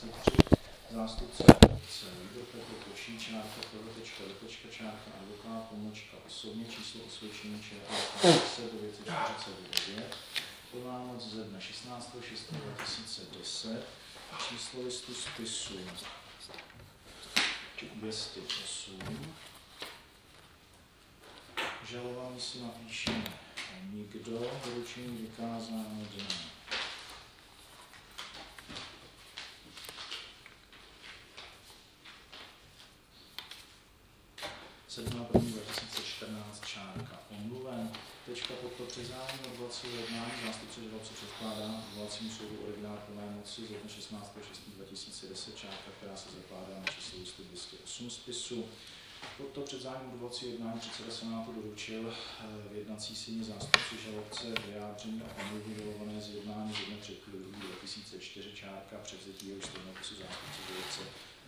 23, zástupce žalobce Libor Petr Koší, čárka, čárka, advokát, pomlčka, osobně, číslo osvědčení ČR 10 949, plná moc ze dne 16.6.2010, číslo listu spisu 208. Žalovaný si napíšeme nikdo, doručení vykázáno dnem. Sedmá 2014 čárka omluven. Tečka pod to přizání odvolacího jednání zástupce žalobce předkládá odvolacímu soudu originál plné moci ze dne 16.6.2010 čárka, která se zakládá na číslo listu 208 spisu. Pod to před zájmem odvolacího jednání předseda Senátu doručil v jednací síni zástupci žalobce vyjádření a omluvy žalované z jednání z dne 3.2.2004 čárka převzetí jehož stejnopisu zástupce žalobce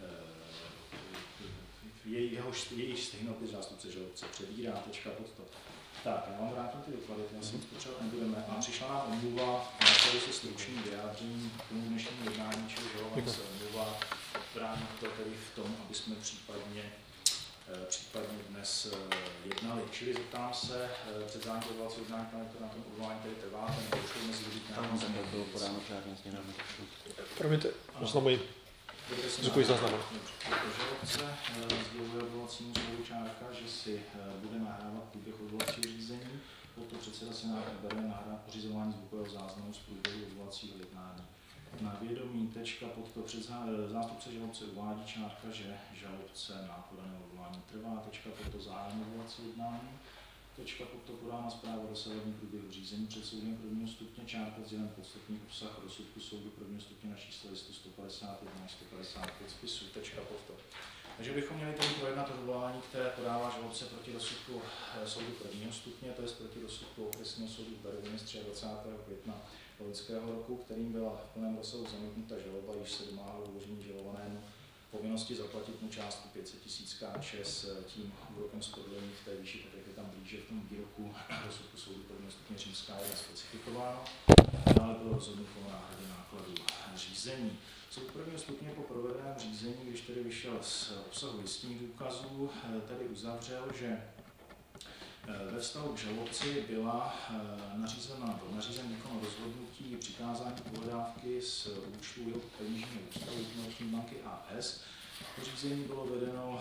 jejíž stejnopis zástupce žalobce přebírá. Tečka pod to. Tak, já vám vrátím ty doklady, já si potřebovat nebudeme. A přišla nám omluva, tady se stručným vyjádřením k tomu dnešnímu jednání, čili žalovaná se omluva. Brání to tedy v tom, aby jsme případně dnes jednali. Čili zeptám se, před zájem odvolacího jednání, na tom odvolání tady trváte, nebo došlo mezi lidí nějakým tam bylo podáno žádné změny. Promiňte, oznamuji. Děkuji za znamená. Žalobce sděluje odvolacímu soudu čárka, že si bude nahrávat průběh odvolacího řízení, proto předseda Senátu bere nahrát pořizování zvukového záznamu z průběhu odvolacího jednání. Na vědomí tečka pod to před zástupce žalobce uvádí čárka, že žalobce na podané odvolání trvá, tečka pod to zájem odvolacího jednání, tečka pod to podána zpráva o dosavadním průběhu řízení před soudem prvního stupně, čárka sdělen podstatný obsah rozsudku soudu prvního stupně na číslo listu 151 až 155 spisu, tečka pod to. Takže bychom měli tady projednat odvolání, které podává žalobce proti rozsudku soudu prvního stupně, to je proti rozsudku okresního soudu v Berouně z 23. května loňského roku, kterým byla v plném rozsahu zamítnuta žaloba, již se domáhalo uložení žalovanému povinnosti zaplatit mu částku 500 000 Kč s tím úrokem z prodlení v té výši, tak jak je tam blíže v tom výroku rozsudku soudu prvního stupně římská je specifikováno. Dále bylo rozhodnuto o náhradě nákladů řízení. Soud prvního stupně po provedeném řízení, když tedy vyšel z obsahu listních důkazů, tedy uzavřel, že ve vztahu k žalobci byla nařízen výkon rozhodnutí přikázání pohledávky z účtu jeho peněžního ústavu Komerční banky AS. To řízení bylo vedeno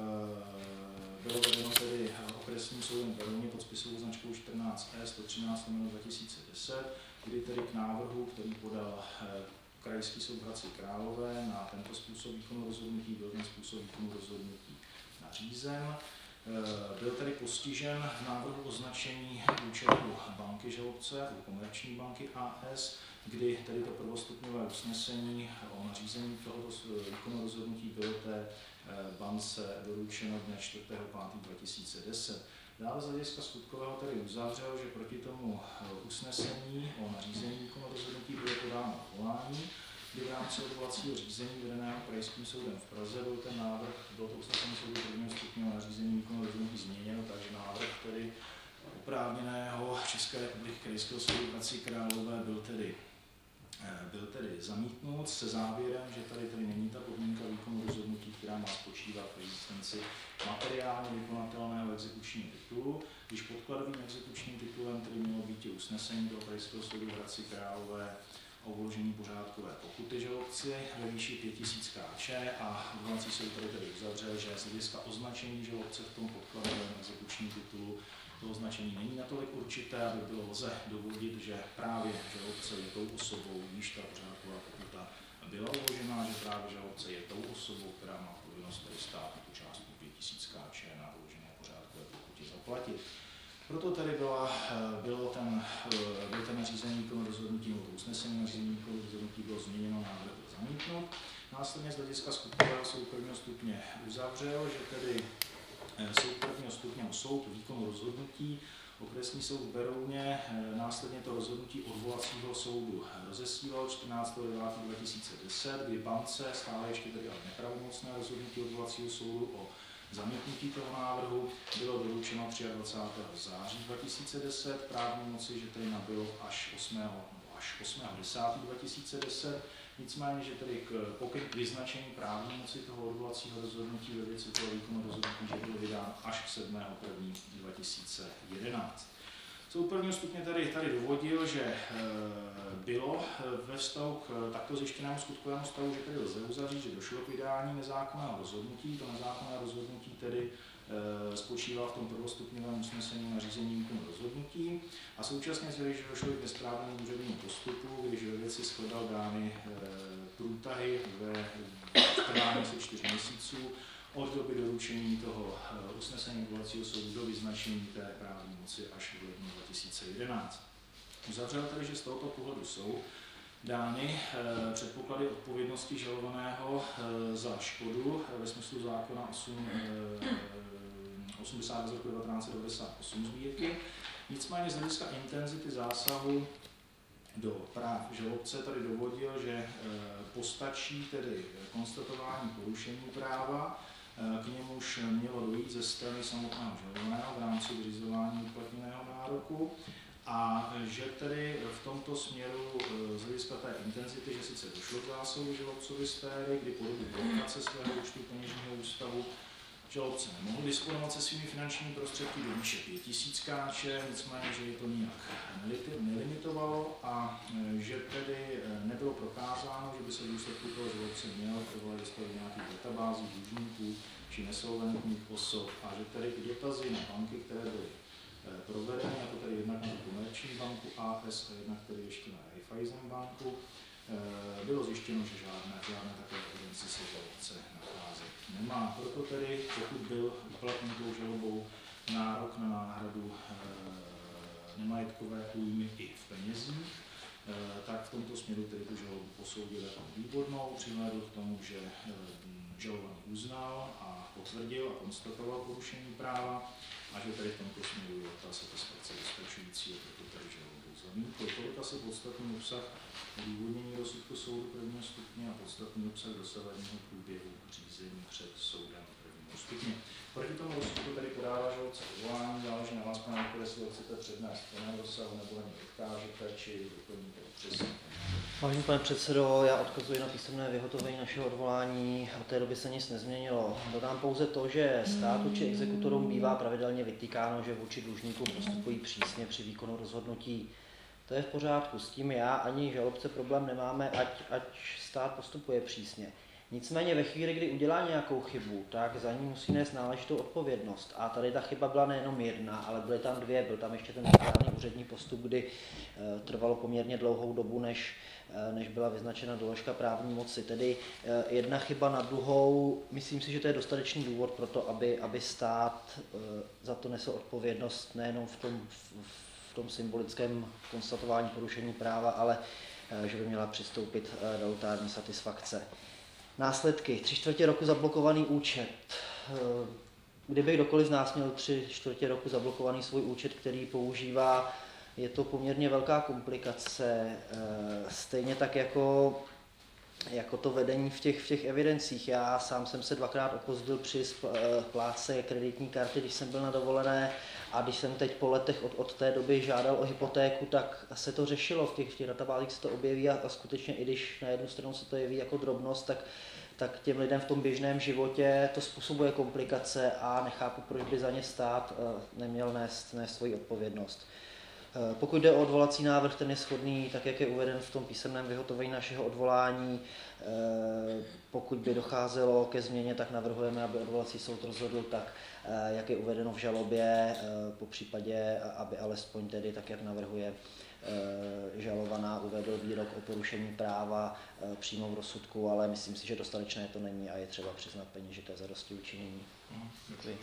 tedy okresním soudem v Berouně pod spisovou značkou 14E 113/2010, kdy tedy k návrhu, který podal Krajský soud v Hradci Králové na tento způsob výkonu rozhodnutí, byl ten způsob výkonu rozhodnutí nařízen. Byl tedy postižen v návrhu označení účelu banky žalobce, Komerční banky AS, kdy tedy to prvostupňové usnesení o nařízení tohoto výkonu rozhodnutí bylo té bance doručeno dne 4.5.2010. Dále z hlediska skutkového tedy uzavřel, že proti tomu usnesení o nařízení výkonu rozhodnutí bylo podáno odvolání, kdy v rámci odvolacího řízení vedeného Krajským soudem v Praze byl ten návrh, bylo to usnesení soudu prvního stupně o nařízení výkonu rozhodnutí změněno, takže návrh tedy oprávněného České republiky Krajského soudu v Hradci Králové byl tedy zamítnut se závěrem, že tady není ta podmínka výkonu rozhodnutí, která má spočívat v existenci materiálně vykonatelného exekučního titulu, když podkladovým exekučním titulem tedy mělo být usnesení toho Krajského soudu v Hradci Králové o uložení pořádkové pokuty žalobci ve výši 5000 Kč a odvolací soud tedy uzavřel, že z hlediska označení žalobce v tom podkladovém exekučním titulu to označení není natolik určité, aby bylo lze dovodit, že právě žalobce je tou osobou, již ta pořádková pokuta byla uložená, že právě žalobce je tou osobou, která má povinnost tady stát tu částku 5000 Kč na uložené pořádkové pokutě zaplatit. Proto tady byl ten nařízení výkonu rozhodnutí, nebo usnesení nařízení výkonu rozhodnutí bylo změněno, návrh byl zamítnut. Následně z hlediska skutkového soud prvního stupně uzavřel, že tedy soud prvního stupně soud výkonu rozhodnutí, okresní soud v Berouně, následně to rozhodnutí odvolacího soudu rozesílal 14.9.2010, kdy bance stále ještě tedy ale nepravomocné rozhodnutí odvolacího soudu o zamítnutí toho návrhu bylo doručeno 23. září 2010, právní moci, že tedy nabylo až 8.10.2010, Nicméně, že tedy k vyznačení právní moci toho odvolacího rozhodnutí ve věci toho výkonu rozhodnutí, že byl vydán až k 7.1.2011. Soud prvního stupně tady dovodil, že bylo ve vztahu k takto zjištěnému skutkovému stavu, že tedy lze uzavřít, že došlo k vydání nezákonného rozhodnutí. To nezákonné rozhodnutí tedy spočívá v tom prvostupňovém usnesení na řízení výkonu rozhodnutí a současně že došlo k nesprávnému úřednímu postupu, když ve věci shledal dány průtahy ve trvání se 4 měsíců od doby doručení toho usnesení odvolacího soudu do vyznačení té právní moci až v lednu 2011. Uzavřel tedy, že z tohoto pohledu jsou dány předpoklady odpovědnosti žalovaného za škodu ve smyslu zákona 80 z roku 1998 sbírky. Nicméně z hlediska intenzity zásahu do práv žalobce tady dovodil, že postačí tedy konstatování porušení práva, k němuž mělo dojít ze strany samotného žalovaného v rámci vyřizování uplatněného nároku a že tedy v tomto směru z hlediska té intenzity, že sice došlo k zásahu žalobcovi z té hry, kdy po dobu blokace svého účtu peněžního ústavu žalobce nemohl disponovat se svými finančními prostředky do výše 5000 kč, nicméně, že je to nijak nelimitovalo a že tedy nebylo prokázáno, že by se v důsledku toho žalobce měl vystavit nějakých databází dlužníků či nesolventních osob a že tedy i dotazy na banky, které byly provedeny, jako tedy jednak na Komerční banku AS a jednak tedy ještě na Raiffeisen banku, bylo zjištěno, že žádné takové evidenci se žalobce nacházet nemá. Proto tedy, pokud byl uplatněn tou žalobou nárok na náhradu nemajetkové újmy i v penězích, tak v tomto směru tedy tu žalobu posoudil jako výbornou, přihlédl k tomu, že žalovaný uznal a potvrdil a konstatoval porušení práva a že tady v tomto směru je ta satisfakce dostačující a proto tady žalobu zamítl. Tolik asi podstatný obsah důvodnění rozsudku soudu prvního stupně a podstatný obsah dosavadního průběhu řízení před soudem prvního stupně. Proti tomu rozsudku tady podává žalobce odvolání, záleží na vás, pane Nekore, jestli ho chcete přednést v plném rozsahu nebo na něj odkážete, či doplníte přesně. Vážený pane předsedo, já odkazuji na písemné vyhotovení našeho odvolání, od té doby se nic nezměnilo. Dodám pouze to, že státu či exekutorům bývá pravidelně vytýkáno, že vůči dlužníkům postupují přísně při výkonu rozhodnutí. To je v pořádku, s tím já ani žalobce problém nemáme, ať stát postupuje přísně. Nicméně ve chvíli, kdy udělá nějakou chybu, tak za ní musí nést náležitou odpovědnost. A tady ta chyba byla nejenom jedna, ale byly tam dvě. Byl tam ještě ten správný úřední postup, kdy trvalo poměrně dlouhou dobu, než byla vyznačena doložka právní moci. Tedy jedna chyba na druhou, myslím si, že to je dostatečný důvod pro to, aby stát za to nesl odpovědnost nejenom v tom symbolickém konstatování porušení práva, ale že by měla přistoupit relutární satisfakce. Následky. 3/4 roku zablokovaný účet. Kdyby kdokoliv z nás měl 3/4 roku zablokovaný svůj účet, který používá, je to poměrně velká komplikace. Stejně tak jako to vedení v těch evidencích. Já sám jsem se 2krát opozdil při splátce kreditní karty, když jsem byl na dovolené, a když jsem teď po letech od té doby žádal o hypotéku, tak se to řešilo, v těch databázích se to objeví a skutečně i když na jednu stranu se to jeví jako drobnost, tak těm lidem v tom běžném životě to způsobuje komplikace a nechápu, proč by za ně stát neměl nést svoji odpovědnost. Pokud jde o odvolací návrh, ten je shodný, tak jak je uveden v tom písemném vyhotovení našeho odvolání. Pokud by docházelo ke změně, tak navrhujeme, aby odvolací soud rozhodl tak, jak je uvedeno v žalobě, po případě, aby alespoň tedy, tak jak navrhuje žalovaná, uvedl výrok o porušení práva přímo v rozsudku, ale myslím si, že dostatečné to není a je třeba přiznat peněžité zadostiučinění. Děkuji.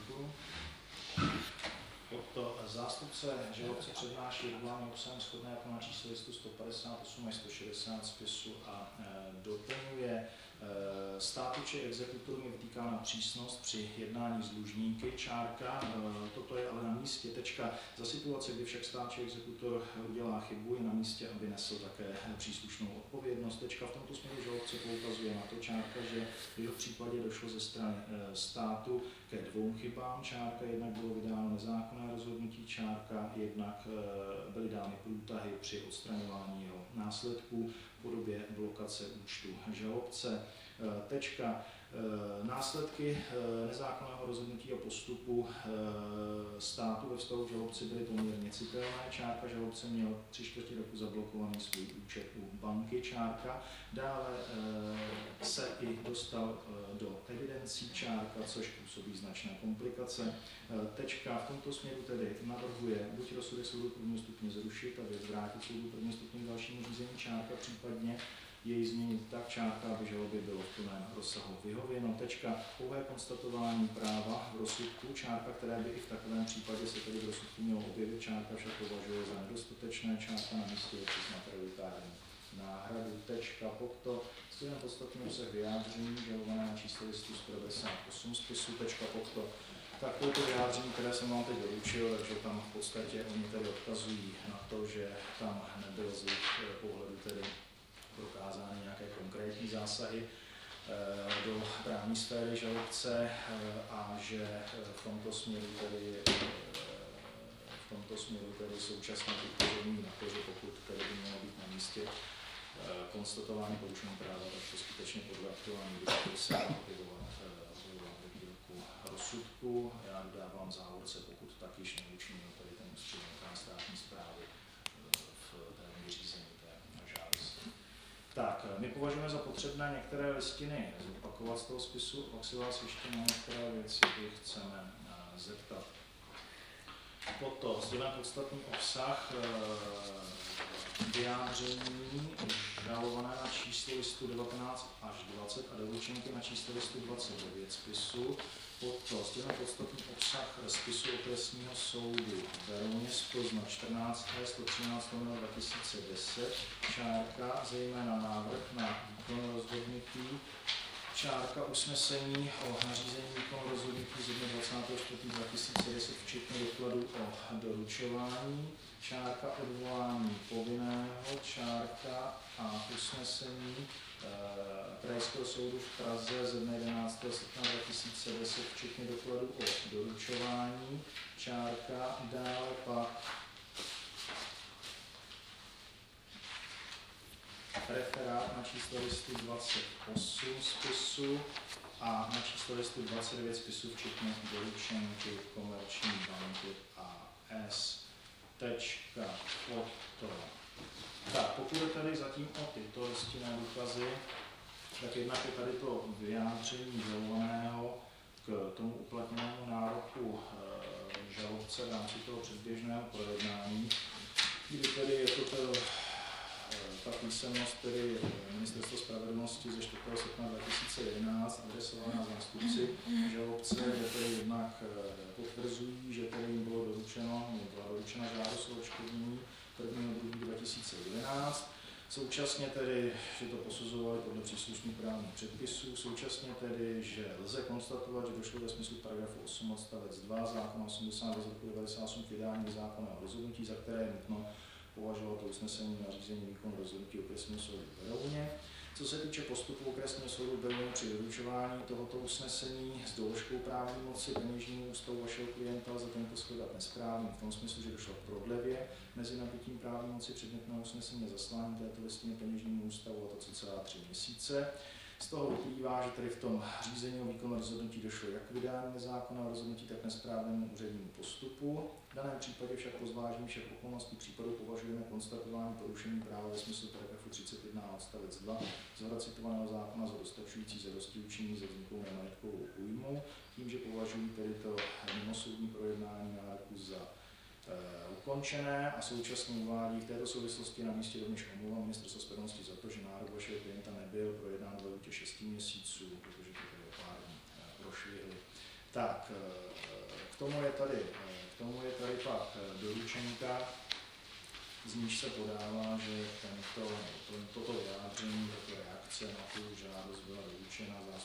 Od zástupce žalobce přednáší odvolání obsahem shodné jako na číslo listu 158 až 160 spisu a doplňuje Státu či exekutorům je vytýkána přísnost při jednání s dlužníky, čárka, toto je ale na místě, tečka. Za situace, kdy však stát či exekutor udělá chybu, je na místě, aby nesl také příslušnou odpovědnost, tečka. V tomto směru žalobce poukazuje na to, čárka, že v jeho případě došlo ze strany státu ke 2 chybám, čárka, jednak bylo vydáno nezákonné rozhodnutí, čárka, jednak byly dány průtahy při odstraňování jeho následků v podobě blokace účtu žalobce. Tečka. Následky nezákonného rozhodnutí a postupu státu ve vztahu k žalobci byly poměrně citelné. Čárka, žalobce měl 3/4 roku zablokovaný svůj účet u banky, čárka. Dále se i dostal do evidencí, čárka, což působí značné komplikace. Tečka. V tomto směru tedy navrhuje buď rozsudek soudu prvního stupně zrušit a věc vrátit soudu prvního stupně k dalšímu řízení, čárka, případně jej změnit tak, čárka, aby žalobě bylo v plném rozsahu vyhověno. Tečka. Pouhé konstatování práva v rozsudku, čárka, které by i v takovém případě se tedy v rozsudku mělo objevit, čárka však považuje za nedostatečné, čárka na místě je přiznat prioritární náhradu. Tečka. Pokto. Studiem podstatný obsah vyjádření, žalované na číslo listu 198 spisu. Tečka. Pokto. Tak to je to vyjádření, které jsem vám teď doručil, takže tam v podstatě oni tedy odkazují na to, že tam nebylo z jejich pohledu tedy prokázány nějaké konkrétní zásahy do právní sféry žalobce a že v tomto směru tedy současně upozorní na to, že pokud tedy by mělo být na místě konstatování porušení práva, tak to skutečně podle aktuální výroky se objevovat výroku rozsudku. Já dodávám v závorce, pokud tak již neučinil tady ten ústřední orgán státní správy v té vyřízení té žádosti. Tak, my považujeme za potřebné některé listiny zopakovat z toho spisu, pak si vás ještě na některé věci chceme zeptat. Potom sdělen podstatný obsah vyjádření žalované na číslo listu 19 až 20 a doručenky na číslo listu 29 spisu. Potom sdělen podstatný obsah spisu okresního soudu Berouně Plzna 14. 113. 2010, čárka, zejména návrh na výkon rozhodnutí, čárka usnesení o nařízení výkonu rozhodnutí z 24.2010 včetně dokladu o doručování, čárka odvolání povinného, čárka a usnesení Krajského soudu v Praze ze dne 11. srpna 2010 včetně dokladu o doručování, čárka, dále pak referát na číslo listu 28 spisu a na číslo listu 29 spisu včetně doručenky Komerční banky A.S. Tečka. Tak, pokud je tady zatím o tyto listinné důkazy, tak jednak je tady to vyjádření žalovaného k tomu uplatněnému nároku žalobce v rámci toho předběžného projednání, kdy tedy je to ta písemnost tedy Ministerstva spravedlnosti ze 4. srpna 2011 adresovaná zástupci žalobce, kde tedy jednak potvrzují, že tedy jim byla doručena žádost o odškodnění 1.2.2011. Současně tedy, že to posuzovali podle příslušných právních předpisů, současně tedy, že lze konstatovat, že došlo ve smyslu paragrafu 8 odstavec 2 zákona 82 z roku 98 k vydání zákonného rozhodnutí, za které je nutno považoval to usnesení na řízení výkonu rozhodnutí okresního soudu v Berouně. Co se týče postupu okresního soudu v Berouně při doručování tohoto usnesení s doložkou právní moci peněžnímu ústavu vašeho klienta lze tento shledat nesprávný v tom smyslu, že došlo k prodlevě mezi nabytím právní moci předmětného usnesení a zaslání této listiny peněžnímu ústavu, a to cca 3 měsíce. Z toho vyplývá, že tedy v tom řízení o výkonu rozhodnutí došlo jak k vydání nezákonného rozhodnutí, tak nesprávnému úřednímu postupu. V daném případě však po zvážení všech okolností případu považujeme konstatování porušení práva ve smyslu paragrafu 31 odstavec 2 z citovaného zákona za dostačující za dostihučení za vzniklou nemajetkovou újmu, tím, že považují tedy to mimosoudní projednání nároku za ukončené a současně uvádí v této souvislosti na místě rovněž omlouvám Ministerstvo spravedlnosti za to, že nárok vašeho klienta nebyl projednán ve lhůtě 6 měsíců, protože to tady pár dní prošvihli. Tak, k tomu je tady pak doručenka, z níž se podává, že toto vyjádření, tato reakce na tu žádost byla doručena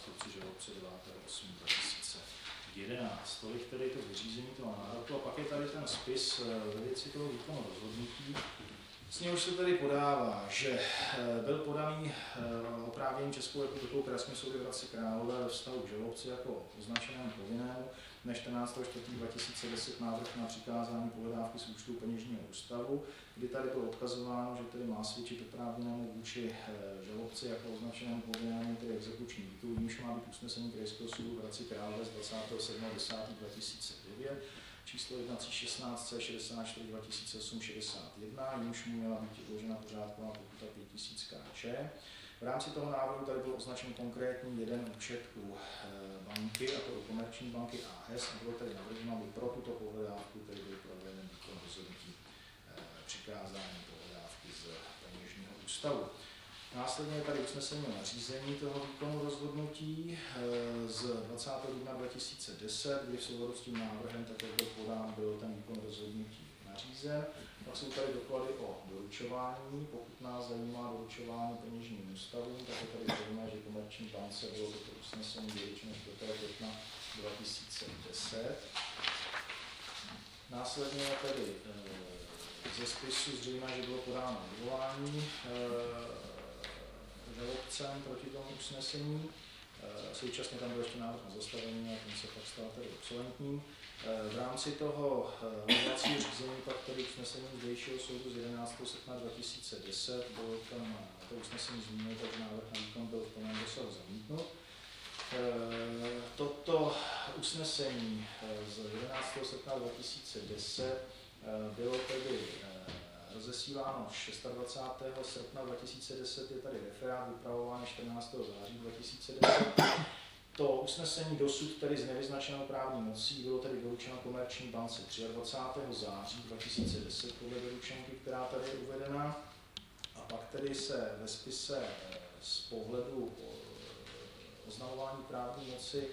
žalobce 9.8.2011. Tolik tedy to vyřízení toho nároku. A pak je tady ten spis ve věci toho výkonu rozhodnutí. S něhož se tedy podává, že byl podaný oprávnění Českou republikou Krajským soudem v Hradci Králové ve vztahu k žalobci jako označenému povinnému dne 14.4.2010 návrh na přikázání pohledávky z účtu peněžního ústavu, kdy tady bylo odkazováno, že tedy má svědčit oprávněnému vůči žalobci jako označenému povinnému, tedy exekuční titul, nímž má být usnesení Krajského soudu v Hradci Králové z 27.10.2009, číslo jednací 16 64 2008 61, jímž mu měla být uložena pořádková pokuta 5000 Kč. V rámci toho návrhu tady byl označen konkrétní jeden účet u banky, a to u Komerční banky AS, a bylo tady navrženo, aby pro tuto pohledávku tedy byl proveden výkon rozhodnutí přikázání pohledávky z peněžního ústavu. Následně je tady usnesení o nařízení toho výkonu rozhodnutí z 20. dubna 2010, kdy v souladu s tím návrhem, tak jak byl podán, byl ten výkon rozhodnutí nařízen. Pak jsou tady doklady o doručování. Pokud nás zajímá doručování peněžním ústavům, tak je tady zřejmé, že Komerční bance bylo toto usnesení doručeno 4. května 2010. Následně je tady ze spisu zřejmé, že bylo podáno odvolání žalobcem proti tomu usnesení. Současně tam byl ještě návrh na zastavení a ten se pak stal tedy obsolentním. V rámci toho odvolacího řízení pak tedy usnesení zdejšího soudu z 11. srpna 2010 bylo tam to usnesení zmíněno, takže návrh na výkon byl v plném dosahu zamítnut. Toto usnesení z 11. srpna 2010 bylo tedy rozesíláno 26. srpna 2010, je tady referát vypravován 14. září 2010. To usnesení dosud tedy z nevyznačenou právní mocí bylo tedy doručeno Komerční bance 23. září 2010 podle doručenky, která tady je uvedena. A pak tedy se ve spise z pohledu oznamování právní moci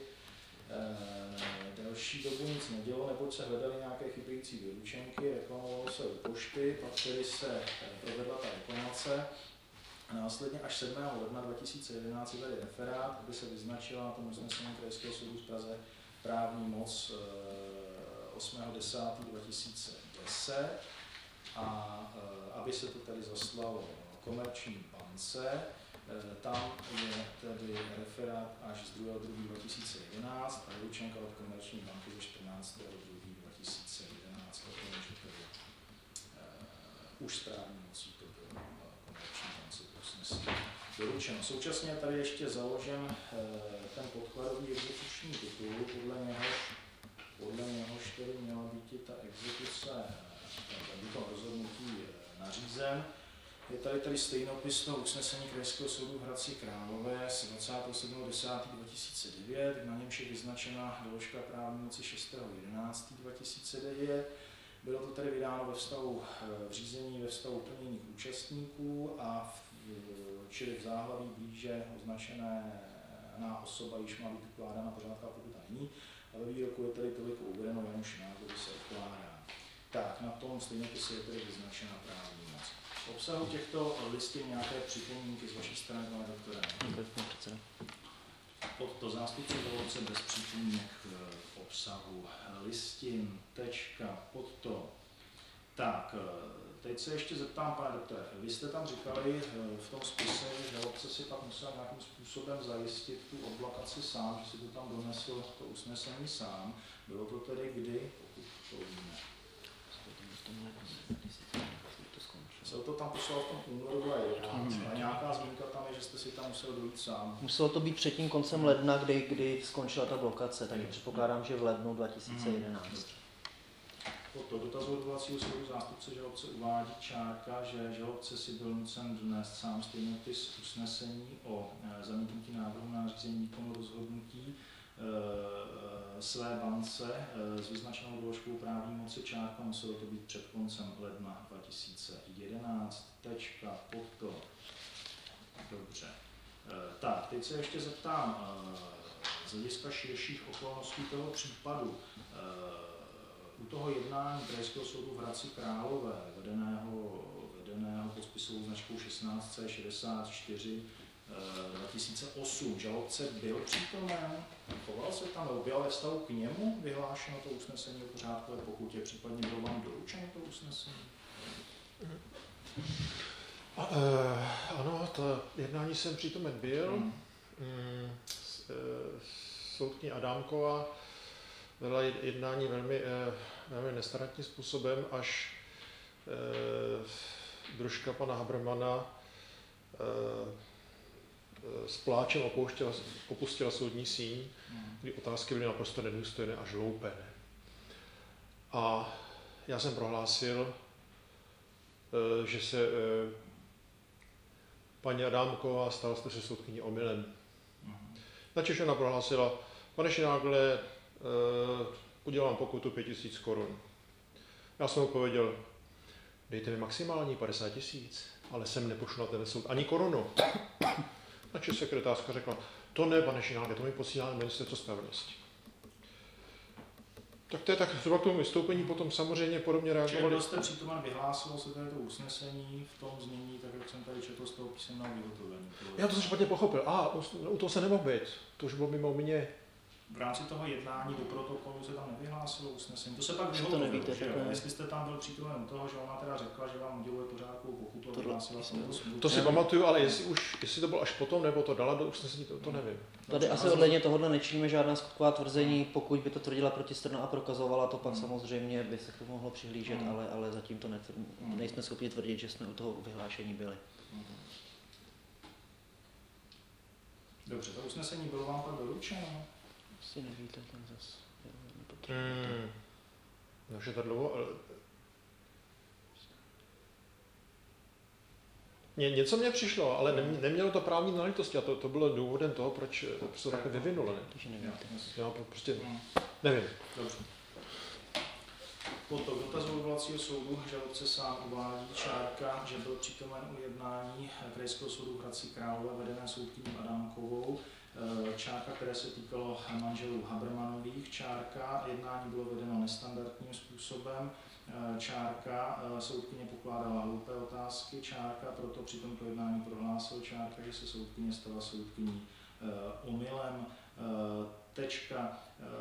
delší dobu nic nedělo, neboť se hledaly nějaké chybějící doručenky, reklamovalo se u pošty, pak tedy se provedla ta reklamace. A následně až 7. ledna 2011 je tady referát, aby se vyznačila na tom usnesení Krajského soudu v Praze právní moc 8.10.2010 a aby se to tady zaslalo Komerční bance. Tam je tedy referát až z 2.2.2011 a doručenka od Komerční banky ze 14.2.2011, že tedy už správní mocí to bylo Komerční bance usnesení doručeno. Současně je tady ještě založen ten podkladový exekuční titul, podle něhož tedy měla být ta exekuce, to rozhodnutí nařízen. Je tady stejnopis toho usnesení Krajského soudu v Hradci Králové z 27.10.2009, na němž je vyznačena doložka právní moci 6.11.2009. Bylo to tedy vydáno ve vztahu v řízení ve vztahu plněných účastníků a čili v záhlaví blíže označená osoba již má být ukládána pořádká pokuta není. A ve výroku je tedy toliko uvedeno, Januš názoru se ukládá. Tak, na tom stejnopise je tedy vyznačena právní moc. V obsahu těchto listin nějaké připomínky z vaší strany, pane doktore? Pod to zástupce žalobce bez připomínek v obsahu listin, tečka, pod to. Tak, teď se ještě zeptám, pane doktore, vy jste tam říkali v tom spise, že žalobce si pak musel nějakým způsobem zajistit tu odblokaci sám, že si to tam donesl to usnesení sám. Bylo to tedy kdy, pokud to víme? Byl to tam poslal v tom únoru 2011 a nějaká zmínka tam je, že jste si tam musel dojít sám. Muselo to být před tím koncem ledna, kdy skončila ta blokace, takže předpokládám, že v lednu 2011. Toto dotazu odvolacího soudu zástupce žalobce uvádí čárka, že žalobce si byl nucen dnes sám stejnopis usnesení o zamítnutí návrhu na řízení výkonu rozhodnutí své bance s vyznačenou doložkou právní moci čárka, muselo to být před koncem ledna 2011. Tečka, pod to. Dobře. Tak, teď se ještě zeptám z hlediska širších okolností toho případu. U toho jednání Krajského soudu v Hradci Králové, vedeného pod spisovou značkou 16C64 2008 žalobce byl přítomen, choval se tam, bylo ve vztahu k němu vyhlášeno to usnesení o pořádkové pokutě, případně bylo vám doručeno to usnesení? Ano, to jednání jsem přítomen byl. Soudkyně Adámková vedla jednání velmi nestandardním způsobem, až družka pana Habermana s pláčem opustila soudní síň, kdy otázky byly naprosto nedůstojné až hloupé. A já jsem prohlásil, že se paní Adámková stala se soudkyní omylem. Načež ona prohlásila, pane Šinágle, udělám pokutu 5 000 korun. Já jsem odpověděl, dejte mi maximální 50 000, ale jsem nepošlu na ten soud ani korunu. Načež sekretářka řekla, to ne, pane Šinágle, to mi posílá ministerstvo spravedlnosti. Tak to je tak zhruba k tomu vystoupení, potom samozřejmě podobně reagovali. Čili jste přítomen, vyhlásilo se tady to usnesení v tom znění, tak jak jsem tady četl z toho písemného vyhotovení. Já to jsem špatně pochopil. U toho se nemohl být. To už bylo mimo mě. V rámci toho jednání do protokolu se tam nevyhlásilo usnesení. To se pak vyhotovilo, jestli jste tam byl přítomen u toho, že ona teda řekla, že vám uděluje pořádkovou pokutu a vyhlásila jsem to smutně. To si pamatuju, ale jestli to bylo až potom, nebo to dala do usnesení, to nevím. Tady asi odledně tohohle nečiníme žádná skutková tvrzení, pokud by to tvrdila protistrana a prokazovala, to pak samozřejmě by se k tomu mohlo přihlížet, ale zatím to nejsme schopni tvrdit, že jsme u toho vyhlášení byli. Dobře, to usnesení bylo vám pak doručeno? Asi nevíte, ten zas. Takže tak dlouho, ale... Něco mě přišlo, ale nemělo to právní nalitosti a to bylo důvodem toho, proč se to takhle vyvinulo. Takže nevíte. Já prostě nevím. Dobře. Potom dotazu odvolacího soudu žalobce sám uvádí čárka, že byl přítomen u jednání Krajského soudu v Hradci Králové vedené soudkyní Adámkovou. Čárka, které se týkalo manželů Habermanových. Čárka, jednání bylo vedeno nestandardním způsobem. Čárka, soudkyně pokládala hloupé otázky. Čárka, proto při tomto jednání prohlásil čárka, že se soudkyně stala soudkyní omylem. Tečka,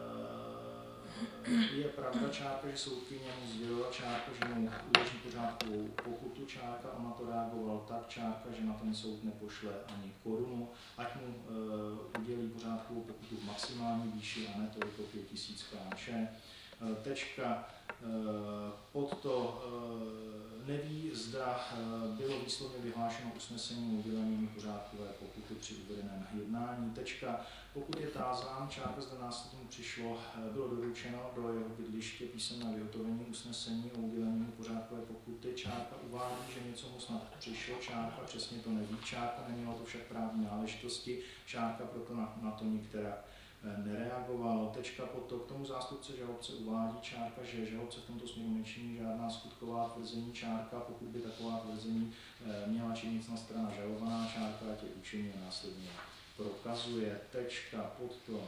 je pravda čárka, že soudkyně mu sdělila čárka, že mu uloží pořádkovou pokutu čárka, ona to reagoval tak čárka, že na ten soud nepošle ani korunu, ať mu udělí pořádkovou pokutu v maximální výši a ne toliko 5 000 kč. Tečka, pod to neví, zda bylo výslovně vyhlášeno usnesení o udělení pořádkové pokuty při uvedeném jednání. Tečka, pokud je tázán, čárka zde následně přišlo, bylo doručeno do jeho bydliště písemné vyhotovení usnesení o udělení pořádkové pokuty. Čárka uvádí, že něco mu snad přišlo, čárka přesně to neví, čárka neměla to však právní náležitosti, čárka proto na to některá nereagovalo. Tečka potom k tomu zástupce žalobce uvádí čárka, že žalobce v tomto směru nečiní žádná skutková tvrzení čárka, pokud by taková tvrzení měla činit na strana žalovaná čárka, ať je učiní a následně prokazuje. Tečka pod to.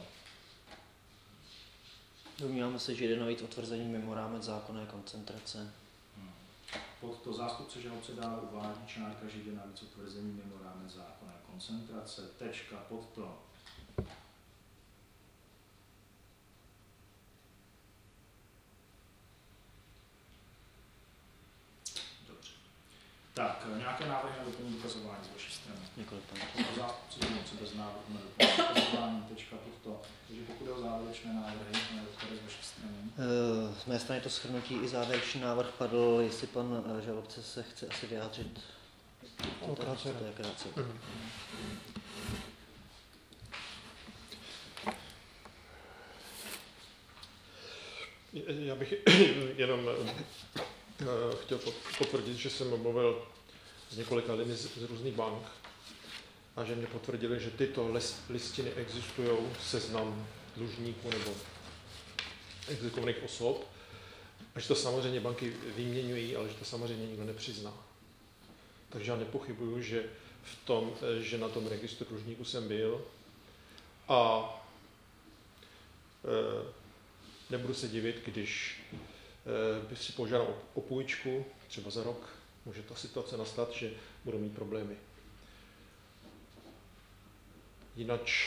Domníváme se, že jde navíc o tvrzení mimo rámec zákonné koncentrace. Pod to zástupce žalobce dále uvádí čárka, že jde navíc o tvrzení mimo rámec zákonné koncentrace. Tečka pod to. Tak, nějaké návrhy na doplnění dokazování z vaší strany? Několik tam. Zástupce žalobce bez návrhu na doplnění dokazování, tečka pod to. Takže pokud je o závěrečné návrhy, které z vaší strany? Z mé strany to shrnutí i závěrečný návrh padl, jestli pan žalobce se chce asi vyjádřit. Krátce. Já bych jenom chtěl potvrdit, že jsem mluvil s několika lidmi z různých bank a že mě potvrdili, že tyto listiny existují, seznam dlužníků nebo exekovaných osob, a že to samozřejmě banky vyměňují, ale že to samozřejmě nikdo nepřizná. Takže já nepochybuju, že na tom registru dlužníků jsem byl a nebudu se divit, když by si požádal o půjčku, třeba za rok, může ta situace nastat, že budou mít problémy. Jinak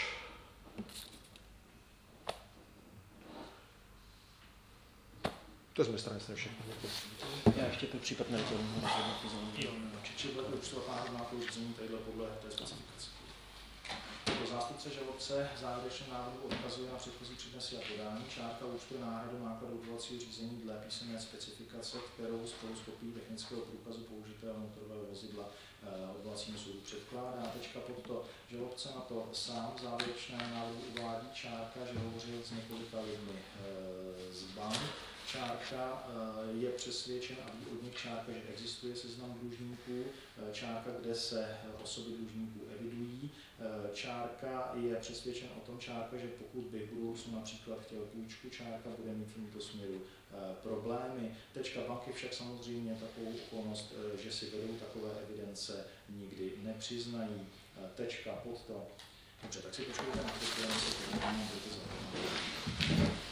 to je z mé strany všechno. Já ještě pro případ meritorního rozhodnutí. Či bude vyúčtováno nějakou řízení tadyhle podle té specifikace. Pro zástupce žalobce v závěrečném návrhu odkazuje na předchozí přednesy a podání. Čárka účtuje náhradu nákladů odvolacího řízení dle písemné specifikace, kterou spolu s kopií technického průkazu použitého motorového vozidla odvolacímu soudu předkládá. Tečka pod to. Žalobce na to sám v závěrečném návrhu uvádí Čárka, že hovořil s několika lidmi z bank. Čárka je přesvědčen a ví od nich Čárka, že existuje seznam dlužníků, Čárka, kde se osoby dlužníků evidují. Čárka je přesvědčen o tom Čárka, že pokud by v budoucnu například chtěl půjčku, Čárka bude mít v tomto směru problémy. Tečka banky však samozřejmě takovou okolnost, že si vedou takové evidence, nikdy nepřiznají. Tečka pod to. Dobře, tak si počkejte na to, které se